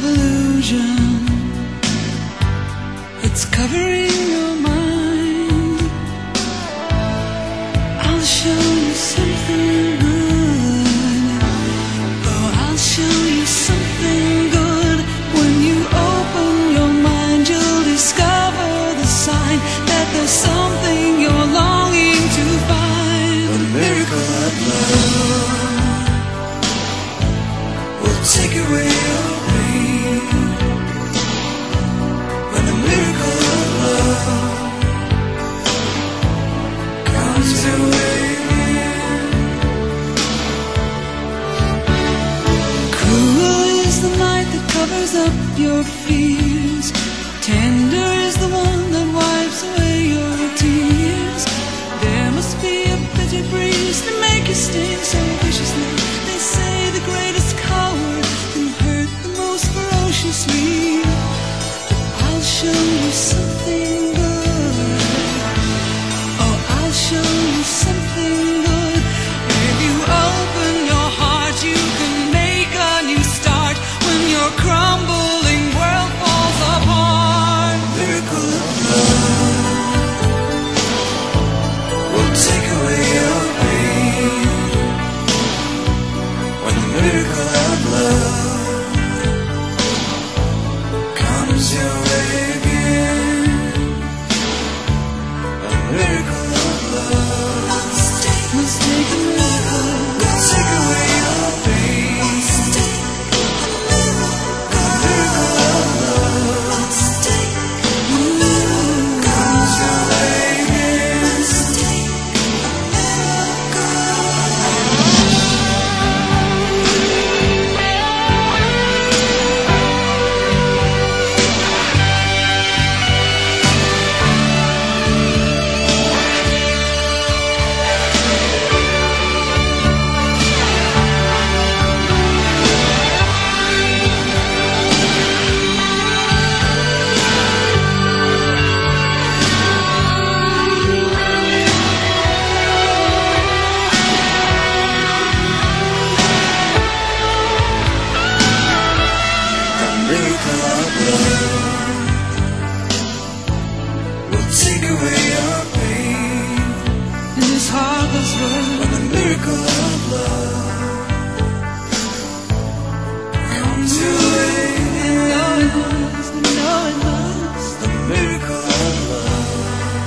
illusion. It's covering your mind. I'll show you something good. Oh, I'll show you something good. When you open your mind, you'll discover the sign that there's something you're longing to find. The miracle of love will take away your pain. When the miracle of love comes your way. Cruel is the night that covers up your fears. Tender is the one that wipes away your tears. There must be a bitter breeze to make you sting so viciously. They say the greatest coward can hurt the most ferociously. I'll show you something good. Oh, I'll show you something good. If you open your heart, you can make a new start. When your crumbling world falls apart, miracle of love will take away your pain. When the miracle of love comes your way again. A miracle of love must take a miracle, will take away your pain. A miracle of love comes your way again. The miracle of love will take away your pain. In this heartless world, when the miracle of love comes your way, you know it must, you know it must. The miracle of love.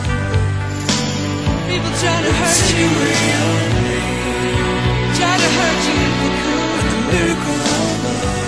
People try to hurt you, try to hurt you if they could. The miracle of love.